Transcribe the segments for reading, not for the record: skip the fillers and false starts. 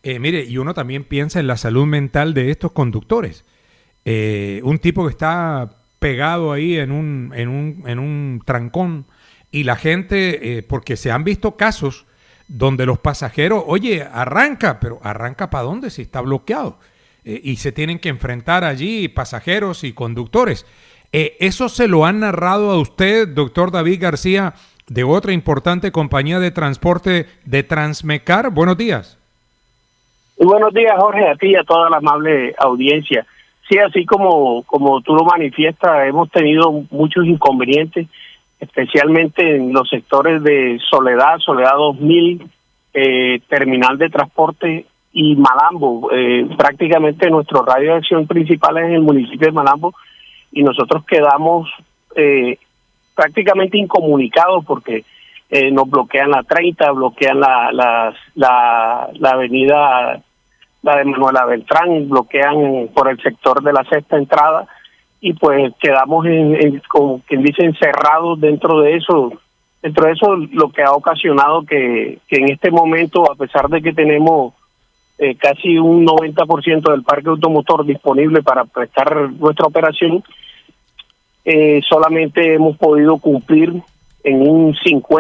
Mire, y uno también piensa en la salud mental de estos conductores. Un tipo que está pegado ahí en un trancón y la gente, porque se han visto casos donde los pasajeros, oye, arranca, pero ¿arranca para dónde si está bloqueado? Y se tienen que enfrentar allí pasajeros y conductores. ¿Eso se lo han narrado a usted, doctor David García, de otra importante compañía de transporte de Transmecar? Buenos días. Muy buenos días, Jorge, a ti y a toda la amable audiencia. Sí, así como tú lo manifiestas, hemos tenido muchos inconvenientes, especialmente en los sectores de Soledad 2000, Terminal de Transporte y Malambo. Prácticamente nuestro radio de acción principal es en el municipio de Malambo y nosotros quedamos prácticamente incomunicados porque nos bloquean la 30, bloquean la avenida, la de Manuela Beltrán, bloquean por el sector de la sexta entrada y pues quedamos como quien dice encerrados dentro de eso. Dentro de eso, lo que ha ocasionado que en este momento, a pesar de que tenemos casi un 90% del parque automotor disponible para prestar nuestra operación, solamente hemos podido cumplir en un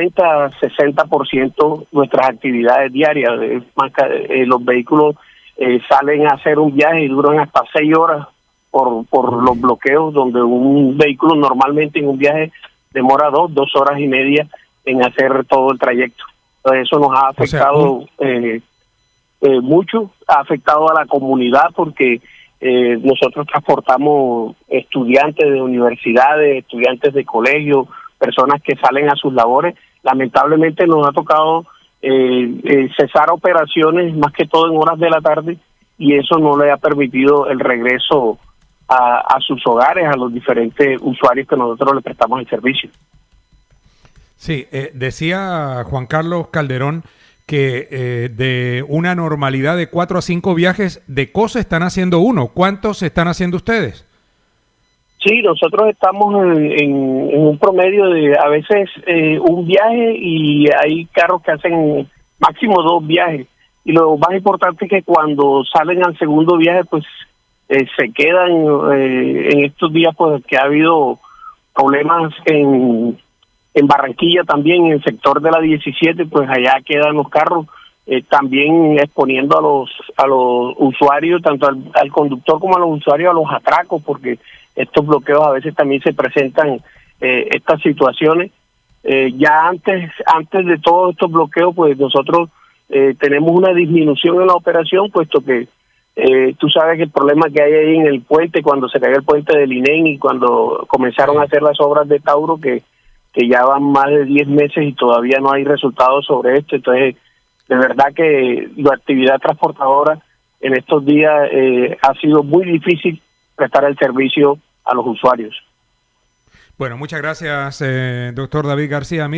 50-60% nuestras actividades diarias. Los vehículos salen a hacer un viaje y duran hasta 6 horas por los bloqueos, donde un vehículo normalmente en un viaje demora 2 horas y media en hacer todo el trayecto. Entonces eso nos ha afectado mucho, ha afectado a la comunidad porque nosotros transportamos estudiantes de universidades, estudiantes de colegios, personas que salen a sus labores. Lamentablemente nos ha tocado cesar operaciones más que todo en horas de la tarde y eso no le ha permitido el regreso a sus hogares, a los diferentes usuarios que nosotros le prestamos el servicio. Sí, decía Juan Carlos Calderón que de una normalidad de 4 a 5 viajes de cosa están haciendo uno. ¿Cuántos están haciendo ustedes? Sí, nosotros estamos en un promedio de a veces un viaje y hay carros que hacen máximo 2 viajes. Y lo más importante es que cuando salen al segundo viaje, pues se quedan en estos días, pues que ha habido problemas en Barranquilla también, en el sector de la 17, pues allá quedan los carros, también exponiendo a los usuarios, tanto al conductor como a los usuarios, a los atracos, porque estos bloqueos a veces también se presentan estas situaciones. Ya antes de todos estos bloqueos, pues nosotros tenemos una disminución en la operación, puesto que tú sabes que el problema que hay ahí en el puente, cuando se cayó el puente del INEN y cuando comenzaron a hacer las obras de Tauro, que ya van más de 10 meses y todavía no hay resultados sobre esto. Entonces, de verdad que la actividad transportadora en estos días ha sido muy difícil prestar el servicio a los usuarios. Bueno, muchas gracias, doctor David García.